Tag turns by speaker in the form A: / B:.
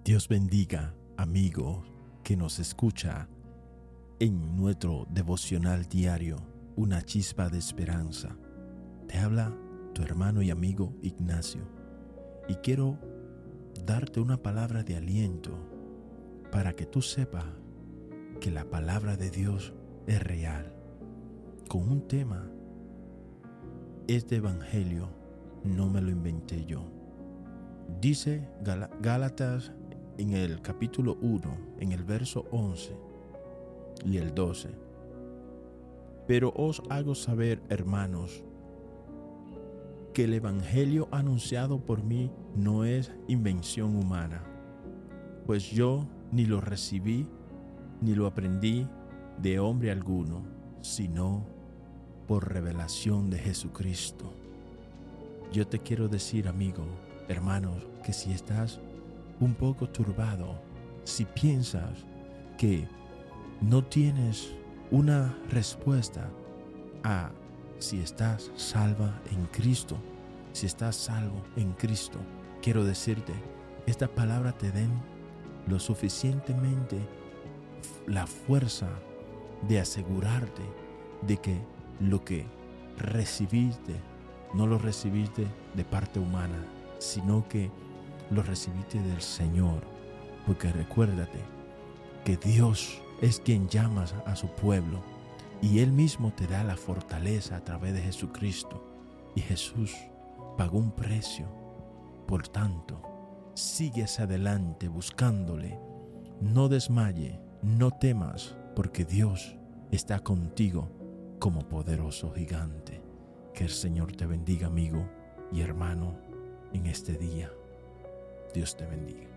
A: Dios bendiga, amigo que nos escucha en nuestro devocional diario, Una Chispa de Esperanza. Te habla tu hermano y amigo Ignacio, y quiero darte una palabra de aliento para que tú sepas que la palabra de Dios es real, con un tema. Este evangelio no me lo inventé yo. Dice Gálatas en el capítulo 1, en el verso 11 y el 12. Pero os hago saber, hermanos, que el evangelio anunciado por mí no es invención humana, pues yo ni lo recibí ni lo aprendí de hombre alguno, sino por revelación de Jesucristo. Yo te quiero decir, amigo, hermanos, que si estás un poco turbado, si piensas que no tienes una respuesta a si estás salva en Cristo, si estás salvo en Cristo, quiero decirte, esta palabra te den lo suficientemente la fuerza de asegurarte de que lo que recibiste, no lo recibiste de parte humana, sino que lo recibiste del Señor. Porque recuérdate que Dios es quien llama a su pueblo y Él mismo te da la fortaleza a través de Jesucristo. Y Jesús pagó un precio. Por tanto, sigues adelante buscándole. No desmaye, no temas, porque Dios está contigo como poderoso gigante. Que el Señor te bendiga, amigo y hermano, en este día. Dios te bendiga.